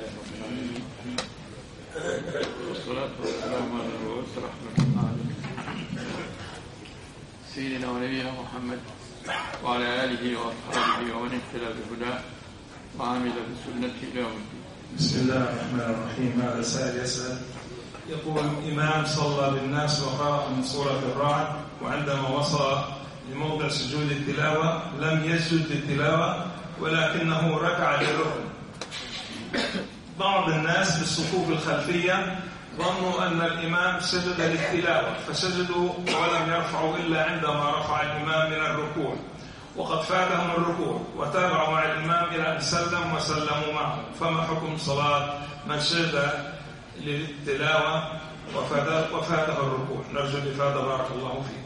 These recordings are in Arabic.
رب العالمين، والصلاة والسلام على المبعوث رحمة للعالمين سيدنا ونبينا محمد وعلى آله وأصحابه ومن اهتدى بهداه وعمل بسنته إلى يوم الدين. بسم الله الرحمن الرحيم. هذا سائل يسأل يقول: إمام صلى بالناس وقرأ من سورة الرعد، وعندما وصل لموضع سجود التلاوة لم يسجد للتلاوة ولكنه ركع للركن. بعض الناس بالصفوف الخلفية ظنوا أن الإمام سجد للتلاوة فسجدوا ولم يرفعوا إلا عندما رفع الإمام من الركوع، وقد فاتهم الركوع وتابعوا مع الإمام إلى أن سلم وسلموا معه. فما حكم صلاة من سجد للتلاوة وفاته الركوع؟ نرجو الإفادة بارك الله فيك.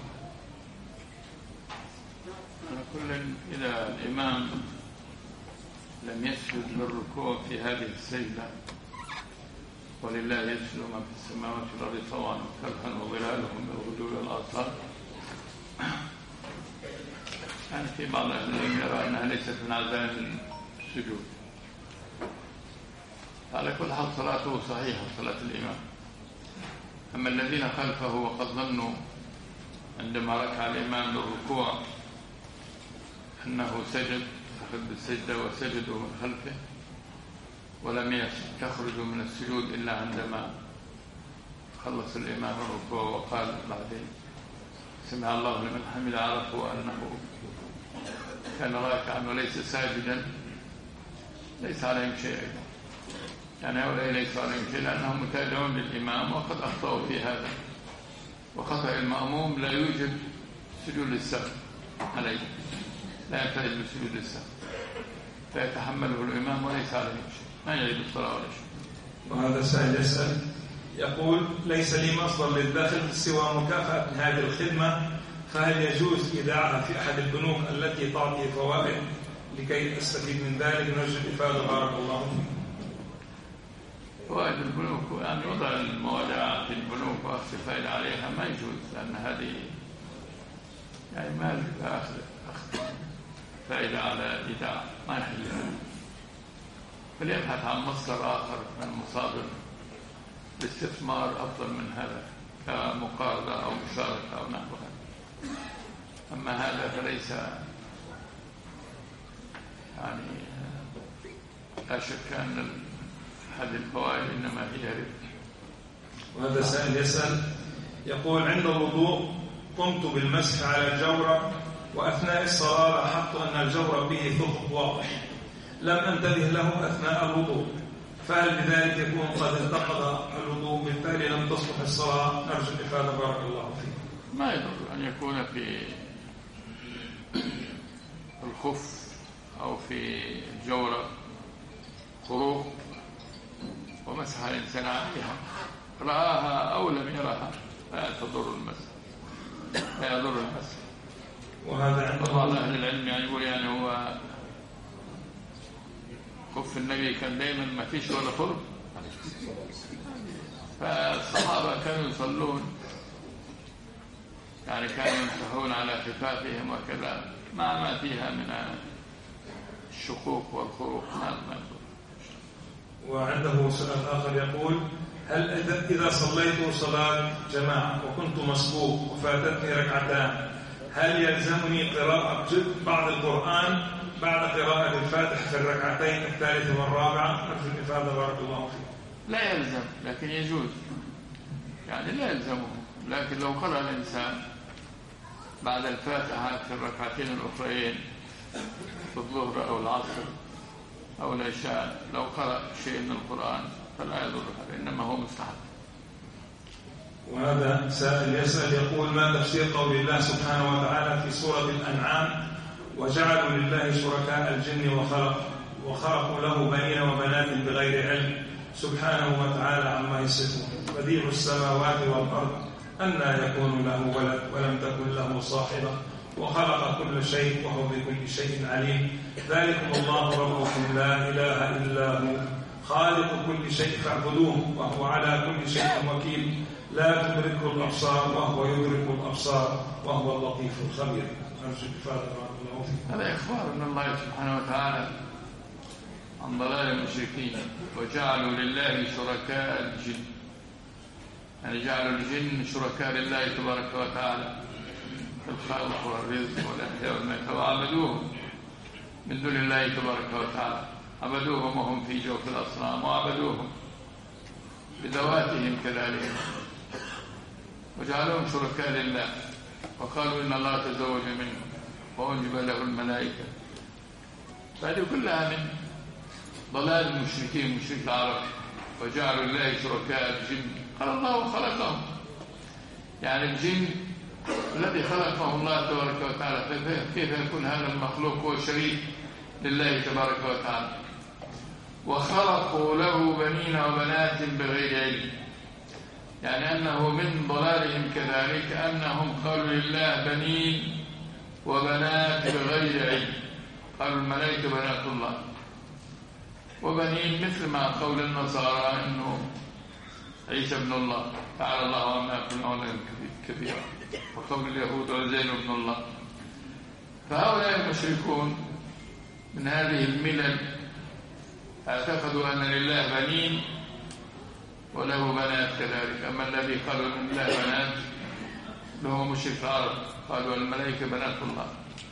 على كل، إذا الإمام لم يسجد للركوع في هذه السجدة، ولله يسجد ما في السماوات والأرض طوعا وكرها وظلالهم بالغدو والآصال، يعني في بعض أهل العلم يرى أنها ليست من عزائم السجود. على كل حال صلاته صحيحة، صلاة الإمام. أما الذين خلفه وقد ظنوا عندما ركع الإمام للركوع أنه سجد، أخذ بالسجدة وسجدوا من خلفه ولم يخرجوا من السجود إلا عندما خلص الإمام الركوع وقال بعدين سمع الله لمن حمد، عرفوا أنه كان راكعا وليس ساجدا، ليس عليهم شيء أيضا. يعني هؤلاء ليس عليهم شيء لأنهم متابعون للإمام وقد أخطأوا في هذا، وخطأ المأموم لا يوجد سجود للسهو عليه، لا ينتهي بسجود السهو، فيتحمله الإمام وليس عليه شيء، ما يعيد الصلاة ولا شيء. وهذا سائل يسأل يقول: ليس لي مصدر للدخل سوى مكافأة هذه الخدمة، فهل يجوز إيداعها في أحد البنوك التي تعطي فوائد لكي أستفيد من ذلك؟ نرجو الإفادة بارك الله فيك. فوائد البنوك، يعني وضع المودع في البنوك وأخذ الفائدة عليها ما يجوز، لأن هذه يعني مال أخذ فائدة على إيداع ما يحل، فليبحث عن مصدر آخر من مصادر الاستثمار أفضل من هذا، كمقارضة أو مشاركة أو نحوها. أما هذا فليس، يعني لا شك أن هذه الفوائد إنما هي ربح. وهذا سائل يسأل يقول: عند الوضوء قمت بالمسح على الجورب، وأثناء الصلاة لاحظت أن الجورب به ثقب واضح، لم أنتبه له أثناء الوضوء، فهل بذلك يكون قد انتقض الوضوء بالتالي لم تصلح الصلاة؟ نرجو الإفادة بارك الله فيك. ما يضر أن يكون في الخف أو في الجورب خروق ومسح الإنسان عليها، رآها أو لم يرها لا تضر المسح، لا يضر المسح. وهذا عند بعض أهل العلم يعني يقول يعني هو خف النبي كان دائما ما فيش ولا خرق، فالصحابة كانوا يصلون يعني كانوا يمسحون على خفافهم وكذا ما فيها من الشقوق والخروق. وعنده سؤال آخر يقول: هل إذا صليت صلاة جماعة وكنت مسبوق وفاتتني ركعتان، هل يلزمني قراءة بعض القرآن بعد قراءة الفاتحة في الركعتين الثالثة والرابعة؟ نرجو الإفادة بارك الله فيك. لا يلزم، لكن يجوز، يعني لا يلزمه، لكن لو قرأ الإنسان بعد الفاتحة في الركعتين الأخرين في الظهر أو العصر أو العشاء، لو قرأ شيء من القرآن فلا يضر هذا، إنما هو مستحب. وهذا سائل يسأل يقول: ما تفسير قول الله سبحانه وتعالى في سورة الأنعام: وجعلوا لله شركاء الجن وخلقوا له بنين وبنات بغير علم سبحانه وتعالى عما يصفون، بديع السماوات والأرض أنى يكون له ولد ولم تكن له صاحبة وخلق كل شيء وهو بكل شيء عليم، ذلكم الله ربكم لا إله إلا هو خالق كل شيء فاعبدوه وهو على كل شيء وكيل، لا تدركه الأبصار وهو يدرك الأبصار وهو اللطيف الخبير. هذا إخبار من الله سبحانه وتعالى عن ضلال المشركين. وجعلوا لله شركاء الجن، يعني جعلوا الجن شركاء لله تبارك وتعالى في الخلق والرزق والإحياء والميت، وعبدوهم من دون الله تبارك وتعالى، عبدوهم وهم في جوف الأصنام، وعبدوهم بذواتهم كذلك، وجعلوهم شركاء لله، وقالوا إن الله تزوج منهم وأنجب له الملائكة. فهذه كلها من ضلال المشركين، مشرك العرب. وجعلوا لله شركاء الجن، قال الله خلقهم، يعني الجن الذي خلقه الله تبارك وتعالى، كيف يكون هذا المخلوق هو شريك لله تبارك وتعالى؟ وخلقوا له بنين وبنات بغير علم، يعني أنه من ضلالهم كذلك أنهم قالوا لله بنين وبنات بغير علم، قالوا الملائكة بنات الله وبنين، مثل ما قول النصارى إنه عيسى ابن الله، تعالى الله عما يقولون كثيرا، وقول اليهود عزير ابن الله. فهؤلاء المشركون من هذه الملل اعتقدوا أن لله بنين وله بنات كذلك. أما الذي قالوا أن لله بنات له مشرك العرب، قالوا الملائكة بنات الله.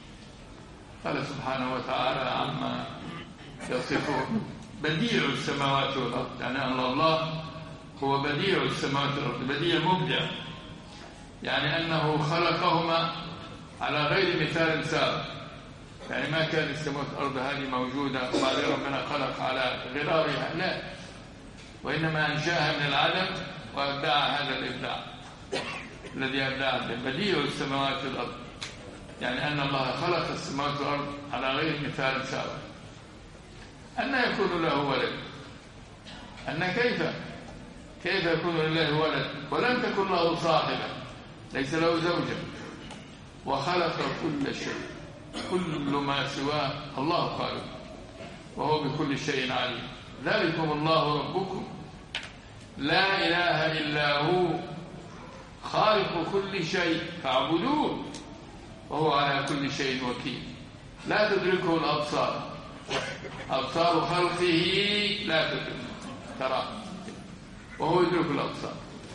قال سبحانه وتعالى عما يصفون بديع السماوات والأرض، يعني أن الله هو بديع السماوات والأرض، بديع مبدع، يعني أنه خلقهما على غير مثال سابق، يعني ما كان السماوات والأرض هذه موجودة وبعدين ربنا خلق على غرارها، لا، وإنما أنشاها من العدم وأبدع هذا الإبداع الذي أبدع بديع السماوات والأرض، يعني أن الله خلق السماوات والأرض على غير مثال سابق. أن يكون له ولد، أن كيف يكون لله ولد ولم تكن له صاحبة، ليس له زوجة، وخلق كل شيء، كل ما سواه الله خالق، وهو بكل شيء عليم. ذلكم الله ربكم لا إله إلا هو خالق كل شيء فاعبدوه وهو على كل شيء وكيل. لا تدركه الأبصار، أبصار خلقه لا تدرك ترى، وهو يدرك الأبصار،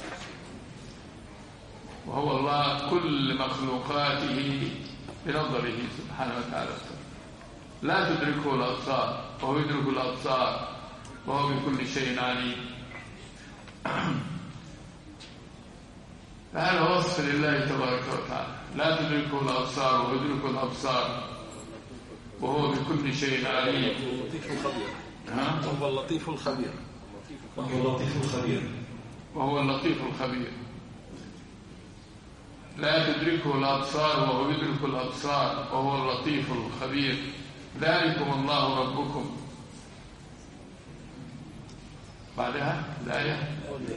وهو الله كل مخلوقاته بنظره سبحانه وتعالى. لا تدركه الأبصار وهو يدرك الأبصار وهو بكل شيء عليم. فهذا وصف لله تبارك وتعالى، لا تدركه الأبصار وهو يدرك الأبصار وهو بكل شيء عليم. وهو اللطيف الخبير. وهو اللطيف الخبير. لا تدركه الأبصار وهو يدرك الأبصار وهو اللطيف الخبير. ذلكم الله ربكم. بعدها الآية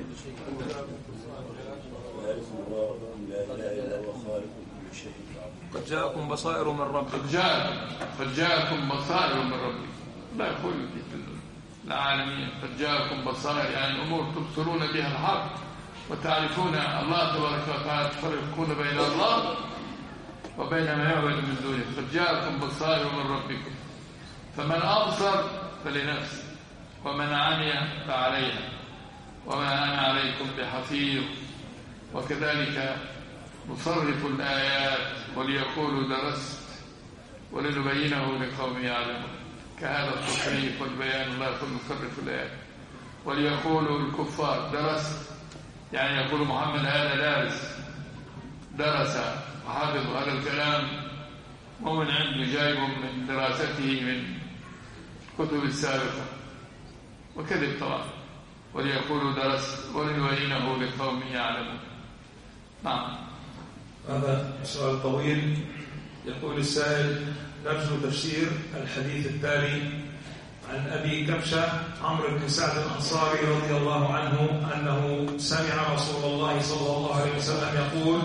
قد جاءكم بصائر من ربكم. قد جاءكم بصائر من ربكم. لا يقول في العالمين قد جاءكم بصائر، يعني أمور تبصرون بها الحق وتعرفون الله تبارك وتعالى، تفرقون بين الله وبين ما يعبد من دونه. قد جاءكم بصائر من ربكم فمن أبصر فلنفسه ومن عمي فعليها وما أنا عليكم بحفيظ. وكذلك نصرف الآيات وليقولوا درست ولنبينه لقوم يعلمون. كهذا التصريف والبيان الله يقول نصرف الآيات. وليقولوا الكفار درست، يعني يقول محمد هذا درس وحافظ هذا الكلام مو من عنده، جايب من دراسته من كتب السابقة، وكذب طبعا. وليقولوا درست ولنبينه لقوم يعلمون. نعم. هذا سؤال طويل. يقول السائل: نرجو تفسير الحديث التالي عن أبي كبشة عمرو بن سعد الأنصاري رضي الله عنه أنه سمع رسول الله صلى الله عليه وسلم يقول: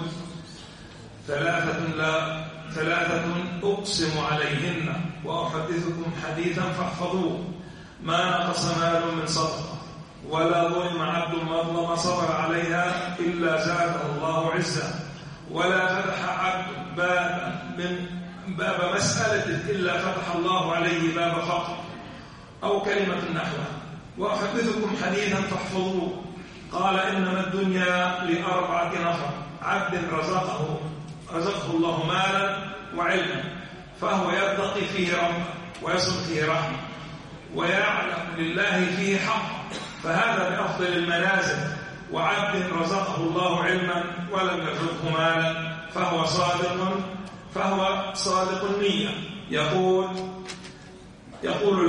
ثلاثة أقسم عليهن وأحدثكم حديثا فاحفظوه: ما نقص مال من صدقة ولا ظلم عبد مظلم صبر عليها إلا زاده الله عزا، ولا فتح عبد باب مسألة إلا فتح الله عليه باب فقر، أو كلمة نحوها. وأحدثكم حديثا فاحفظوه. قال إنما الدنيا ل4 نفر: عبد رزقه الله مالا وعلما، فهو يتقي فيه ربه ويصل فيه رحمه ويعلم لله فيه حق، فهذا بأفضل المنازل. وعبد رزقه الله علما ولم يرزقه مالا، فهو صادق النية، يقول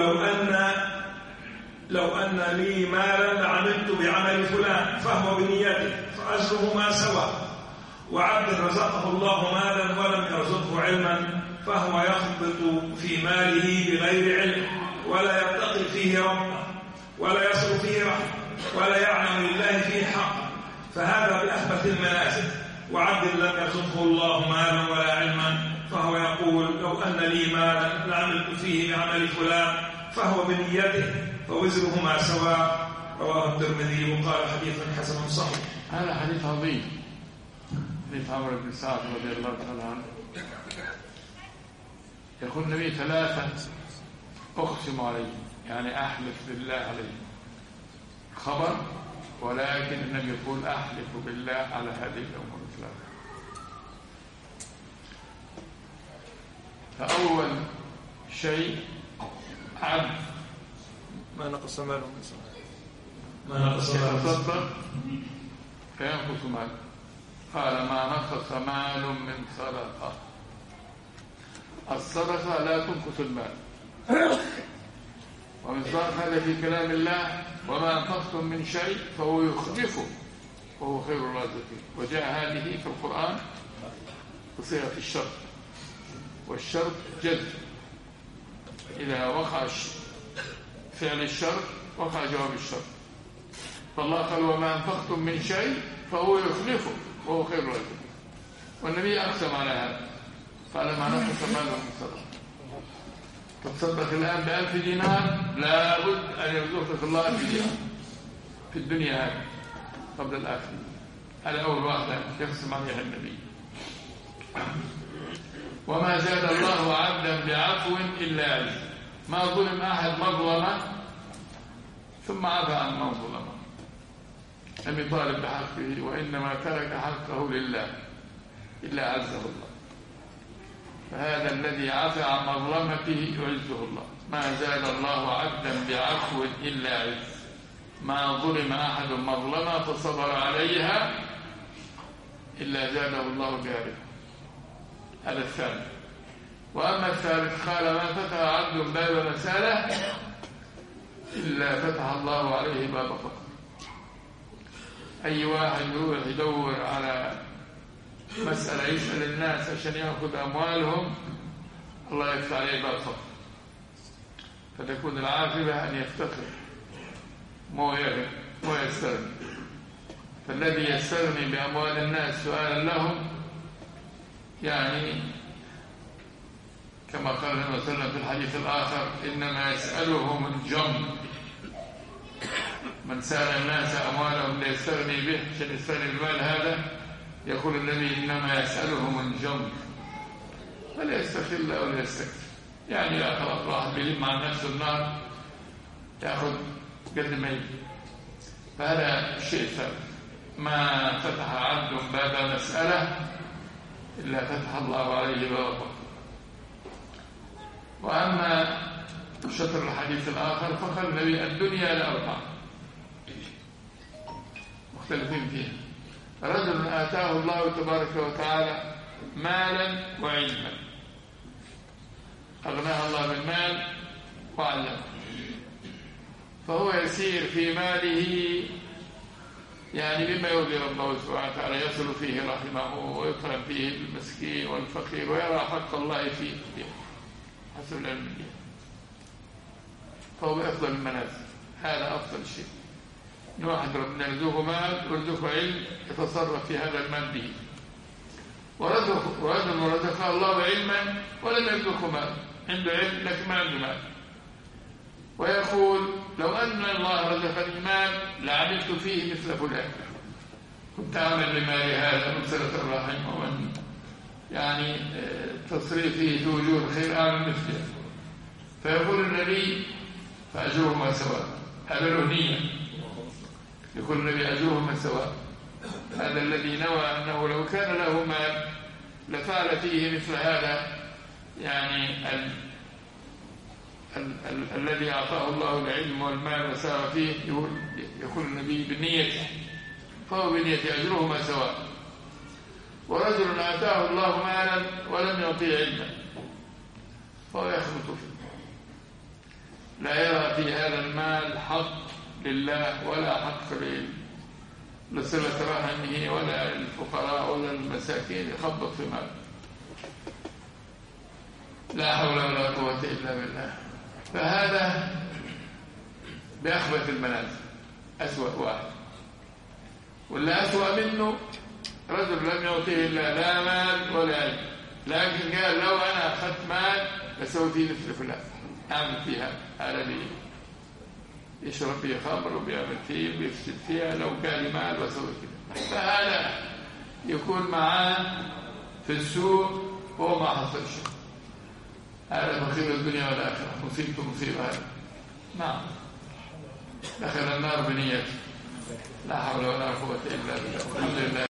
لو أن لي مالا لعملت بعمل فلان، فهو بنيته فأجرهما سواء. وعبد رزقه الله مالا ولم يرزقه علما، فهو يخبط في ماله بغير علم، ولا يتقي فيه ربه ولا يصل فيه رحمه ولا يعلم لله فيه حقا، فهذا بأخبث المنازل. وعبد لم يرزقه الله مالا ولا علما، فهو يقول لو أن لي مالا لعملت فيه بعمل فلان، فهو بنيته فوزرهما سواء. رواه الترمذي وقال حديث حسن صحيح. هذا حديث عظيم، حديث عمرو بن سعد رضي الله تعالى عنه. يقول النبي 3 أقسم عليه، يعني أحلف بالله عليه، خبر، ولكن النبي يقول أحلف بالله على هذه الأمور الثلاثة. فأول شيء عبد ما نقص ماله من صدقة، ما نقص يتصدق فينقص ماله. قال ما نقص مال من صدقة. الصدقة لا تنقص المال، ومصداق هذا في كلام الله: وما أنفقتم من شيء فهو يخلفه وهو خير الرازقين. وجاء هذه في القرآن بصيغة الشرط، والشرط جزم. إذا وقع فعل الشرط وقع جواب الشرط. فالله قال: وما أنفقتم من شيء فهو يخلفه وهو خير الرازقين. والنبي أقسم على هذا، قال ما نقص ماله من صدقة. تتصدق الآن ب1000 دينار، لابد أن يرزقك الله 1000 دينار في الدنيا هذه قبل الآخرة. هذا أول واحدة يقسم عليها النبي. وما زاد الله عبدا بعفو إلا عز. ما ظلم أحد مظلمة ثم عفى عن من ظلمه، لم يطالب بحقه، وإنما ترك حقه لله إلا عزه الله. فهذا الذي عفى عن مظلمته يعزه الله. ما زاد الله عبدا بعفو إلا عز. ما ظلم أحد مظلمة فصبر عليها إلا زاده الله بعفو. هذا الثاني. وأما الثالث قال: ما فتح عبد باب مسألة إلا فتح الله عليه باب فقر. أي واحد يروح يدور على مسألة يسأل الناس عشان يأخذ أموالهم، الله يفتح عليه باب فقر، فتكون العاقبة أن يفتقر مو يستغني. فالذي يستغني بأموال الناس سؤالا لهم، يعني كما قال النبي صلى الله عليه وسلم في الحديث الآخر: إنما يسألهم الجم. من سأل الناس أموالهم ليستغني به عشان يستغني بالمال هذا، يقول النبي: إنما يسألهم الجم، فلا يستخل أو لا يستكثر. يعني لا خلاص واحد بيلم عن نفسه النار يأخذ قد ما يجي. فهذا الشيء الثالث: ما فتح عبد باب مسألة إلا فتح الله عليه باب فقر. وأما شطر الحديث الآخر فقال النبي: الدنيا ل4 مختلفين فيها: رجل آتاه الله تبارك وتعالى مالا وعلما، أغناه الله بالمال وعلمه، فهو يسير في ماله يعني بما يرضي ربه سبحانه وتعالى، يصل فيه رحمه ويكرم فيه المسكين والفقير ويرى حق الله فيه حسب العلم به، فهو بأفضل المنازل. هذا أفضل شيء، إن واحد ربنا يرزقه مال ويرزقه علم يتصرف في هذا المال به. ورجل رزقه الله علما ولم يرزقه مال، عنده علم لكن ما عنده مال، ويقول: لو أن الله رزقني مال لعملت فيه مثل فلان، كنت أعمل لمالي هذا من صلة الرحم ومن يعني تصريفه في وجوه الخير أعمل مثله. فيقول النبي: فأجرهما سواء. هذا له نية، يكون النبي أجرهما سواء. هذا الذي نوى أنه لو كان له مال لفعل فيه مثل هذا، يعني الذي أعطاه الله العلم والمال وسار فيه، يكون النبي بالنية، فهو بالنية أجرهما سواء. ورجل آتاه الله مالا ولم يعطيه علما فهو يخلط فيه، لا يرى في هذا المال حق لله ولا حق لصلة رحمه ولا للفقراء ولا للمساكين، يخبط في ماله. لا حول ولا قوة إلا بالله. فهذا بأخبث المنازل، أسوأ واحد. ولا أسوأ منه رجل لم يعطيه إلا لا مال ولا علم، لكن قال لو أنا أخذت مال لسوي فيه مثل فلان، أعمل فيها على لي يشرب فيه خمر وبيعمل فيه وبيفسد فيها، لو كان لي مال وسوي كده. فهذا يكون معاه في السوق وهو ما حصل شيء. هذا مخير الدنيا والآخرة، مصيبة هذا. نعم، دخل النار بنيته. لا حول ولا قوة إلا بالله. الحمد لله.